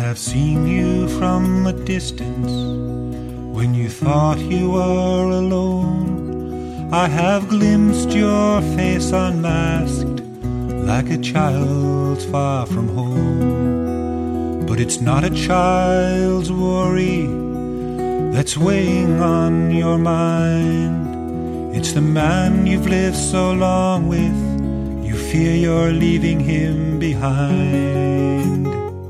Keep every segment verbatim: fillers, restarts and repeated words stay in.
have seen you from a distance when you thought you were alone. I have glimpsed your face unmasked like a child's far from home. But it's not a child's worry that's weighing on your mind. It's the man you've lived so long with. You fear you're leaving him behind.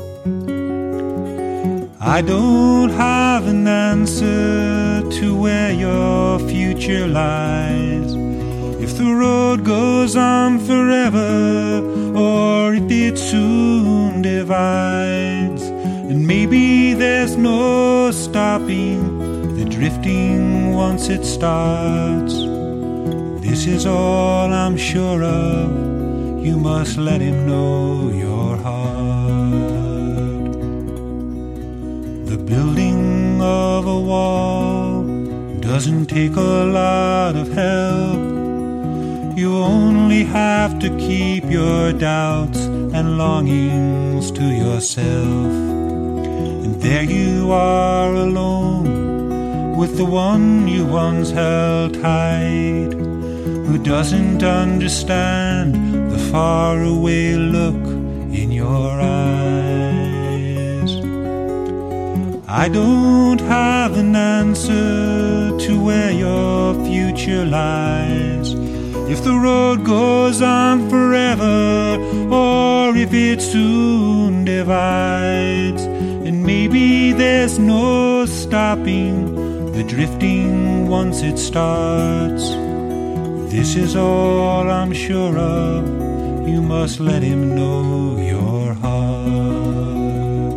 I don't have an answer to where your future lies. If the road goes on forever, or if it soon divides, and maybe there's no stopping the drifting once it starts. This is all I'm sure of. You must let him know your heart. The building of a wall doesn't take a lot of help. You only have to keep your doubts and longings to yourself. And there you are alone with the one you once held tight, who doesn't understand the faraway look in your eyes. I don't have an answer to where your future lies. If the road goes on forever, or if it soon divides, and maybe there's no stopping the drifting once it starts. This is all I'm sure of. You must let him know your heart.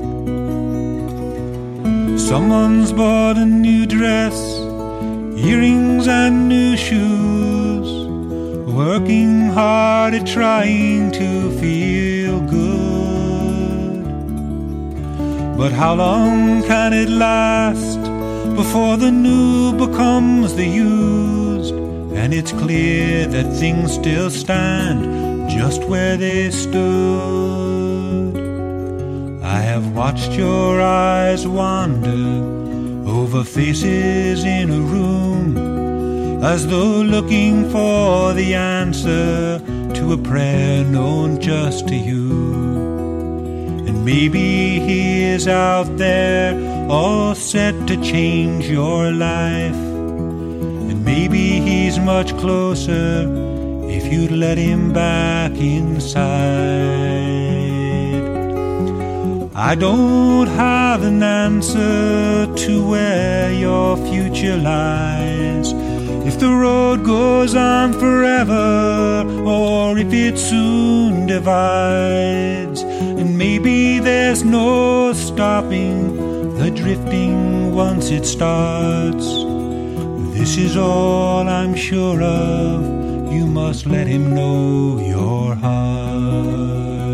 Someone's bought a new dress, earrings and new shoes, working hard at trying to feel good. But how long can it last before the new becomes the used? And it's clear that things still stand just where they stood. I have watched your eyes wander over faces in a room, as though looking for the answer to a prayer known just to you. And maybe he is out there all set to change your life. And maybe he's much closer if you'd let him back inside. I don't have an answer to where your future lies. If the road goes on forever, or if it soon divides, and maybe there's no stopping the drifting once it starts. This is all I'm sure of. You must let him know your heart.